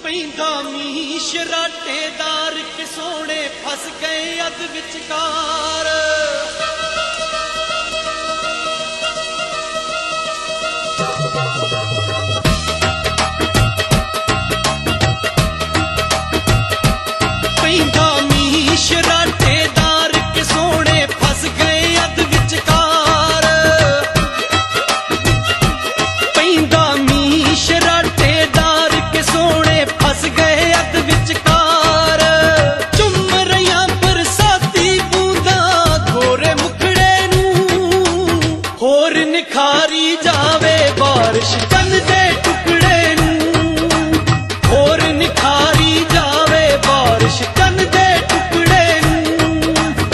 ਪੈਂਦਾ ਮੀਂਹ ਸ਼ਰਾਟੇਦਾਰ ਕਿ ਸੋਹਣੇ ਫਸ ਗਏ ਅੱਧ ਵਿਚਕਾਰ। ਪੈਂਦਾ ਮੀਂਹ ਸ਼ਰਾਟੇਦਾਰ ਕਿ ਸੋਹਣੇ ਫਸ ਗਏ ਅੱਧ ਵਿਚਕਾਰ। ਪੈਂਦਾ ਮੀਂਹ ਸ਼ਰਾਟੇਦਾਰ ਕਿ ਸੋਹਣੇ ਫਸ ਗਏ ਅੱਧ ਵਿਚਕਾਰ। ਚੁੰਮ ਰਹੀਆਂ ਬਰਸਾਤੀ ਬੂੰਦਾਂ ਗੋਰੇ ਮੁਖੜੇ ਨੂੰ, ਹੋਰ ਨਿਖਾਰੀ ਜਾਵੇ ਬਾਰਿਸ਼ ਚੰਨ ਦੇ ਟੁਕੜੇ ਨੂੰ, ਹੋਰ ਨਿਖਾਰੀ ਜਾਵੇ ਬਾਰਿਸ਼ ਚੰਨ ਦੇ ਟੁਕੜੇ ਨੂੰ।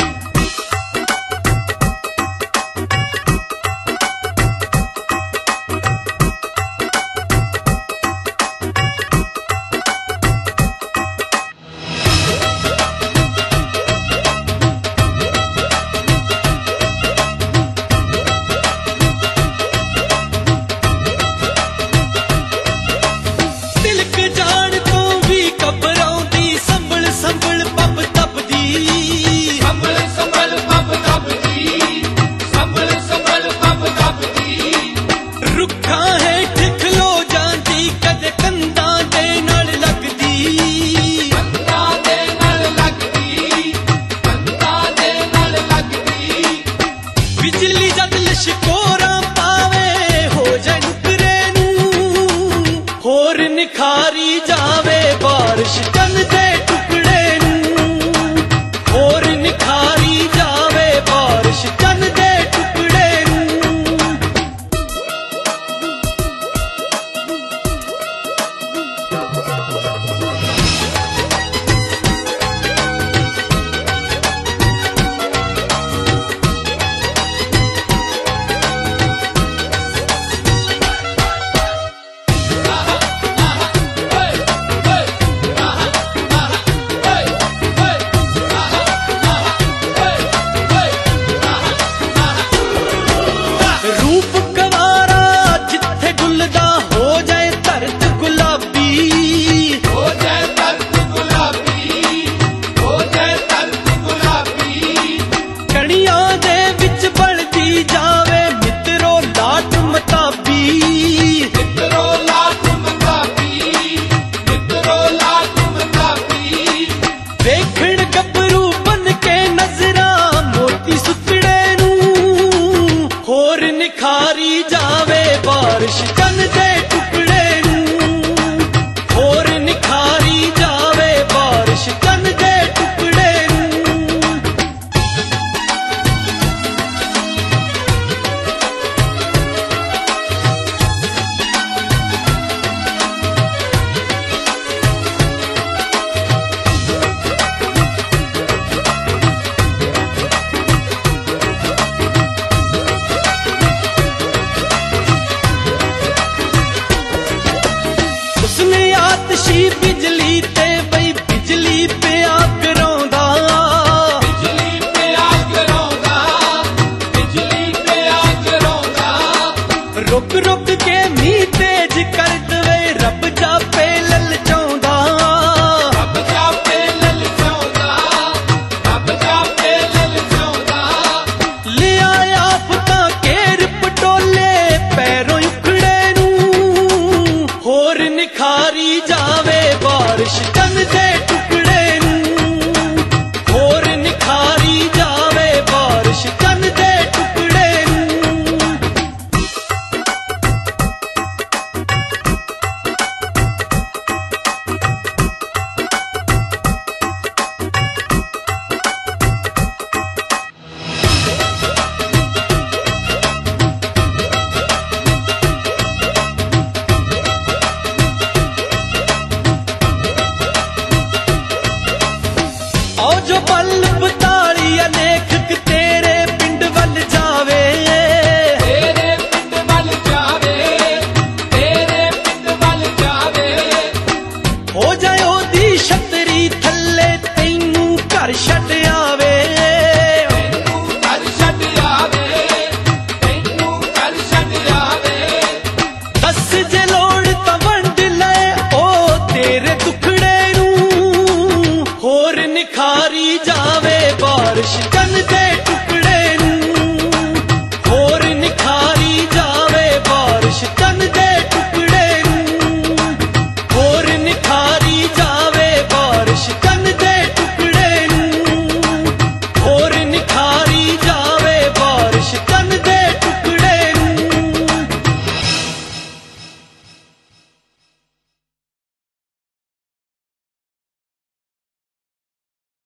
ਤਿਲਕ ਜਾਣ ਤੋਂ ਵੀ ਘਬਰਾਉਂਦੀ ਸੰਭਲ ਸੰਭਲ ਪੱਬ ਤੱਪਦੀ, ਸੰਭਲ ਸੰਭਲ ਪੱਬ ਤੱਪਦੀ, ਸੰਭਲ ਸੰਭਲ ਪੱਬ ਤੱਪਦੀ। ਰੁੱਖਾਂ ਹੇਠ ਖਲੋ ਜਾਂਦੀ ਕਦੇ ਕੰਧਾਂ ਦੇ ਨਾਲ ਲੱਗਦੀ, ਕੰਧਾਂ ਦੇ ਨਾਲ ਲੱਗਦੀ, ਕੰਧਾਂ ਦੇ ਨਾਲ ਲੱਗਦੀ। ਬਿਜਲੀ ਜਦ ਲਿਸ਼ਕੋਰਾਂ ਪਾਵੇ ਹੋ ਜਾਏ ਨੁਕਰੇ ਨੂੰ, ਹੋਰ ਨਿਖਾਰੀ ਜਾਵੇ ਬਾਰਿਸ਼ ਚੰਨ ਦੇ ਟੁਕੜੇ ਨੂੰ, ਹੋਰ ਨਿਖਾਰੀ ਜਾਵੇ ਬਾਰਿਸ਼ ਚੰਨ ਦੇ ਟੁਕੜੇ ਨੂੰ। ਰੂਪ ਗਵਾਰਾ ਜਿੱਥੇ ਗੁੱਲਦਾ ਹੋ ਜਾਏ ਧਰਤ ਗੁਲਾਬੀ, ਹੋ ਜਾਏ ਧਰਤ ਗੁਲਾਬੀ, ਹੋ ਜਾਏ ਧਰਤ ਗੁਲਾਬੀ। ਕਣੀਆਂ ਦੇ ਵਿੱਚ ਬਣਦੀ ਜਾਵੇ ਮਿੱਤਰੋ ਲਾਟ ਮਤਾਬੀ, ਮਿੱਤਰੋ ਲਾਟ ਮਤਾਬੀ, ਮਿੱਤਰੋ ਲਾਟ ਮਤਾਬੀ। ਵੇਖਣ ਗੱਭਰੂ ਬਨ ਕੇ ਨਜ਼ਰਾਂ ਮੋਤੀ ਸੁੱਕੜੇ ਨੂੰ, ਹੋਰ ਨਿਖਾਰੀ ਜਾਵੇ ਬਾਰਿਸ਼ ਚੰਨ ਦੇ ਟੁਕੜੇ ਨੂੰ, ਹੋਰ ਨਿਖਾਰੀ ਜਾਵੇ ਬਾਰਿਸ਼ ਚੰਨ ਦੇ ਟੁਕੜੇ ਨੂੰ। ਉਸਨੇ ਆਤਸ਼ੀ ਬਿਜਲੀ ਤੇ ਬਈ ਬਿਜਲੀ ਪਿਆ ਕਰਾਉਂਦਾ, ਬਿਜਲੀ ਪਿਆ ਕਰਾਉਂਦਾ, ਬਿਜਲੀ ਪਿਆ ਕਰਾਉਂਦਾ। ਰੁਕ ਰੁਕ ਕੇ ਮੀਂਹ ਤੇਜ ਕਰ ਦਵੇ ਰੱਬ ਜਾਪੇ ਲਲਚਾਉਂਦਾ। ਰੱਬ ਜਾਪੇ ਲਲਚਾਉਂਦਾ, ਰੱਬ ਜਾਪੇ ਲਲਚਾਉਂਦਾ। ਲਿਆ ਆਫਤਾਂ ਘੇਰ ਪਟੋਲੇ ਪੈਰੋਂ ਉਖੜੇ ਨੂੰ, ਹੋਰ ਨਿਖਾਰੀ ਜਾਵੇ ਬਾਰਿਸ਼ ਚੰਨ ਦੇ ਟੁਕੜੇ ਨੂੰ, ਹੋਰ ਨਿਖਾਰੀ ਜਾਵੇ ਬਾਰਿਸ਼ ਚੰਨ ਦੇ ਟੁਕੜੇ ਨੂੰ। ਬਰਸਾਈ ਜਾਵੇ ਬਾਰਿਸ਼ ਕੰਨ ਤੇ ਟੁੱਟ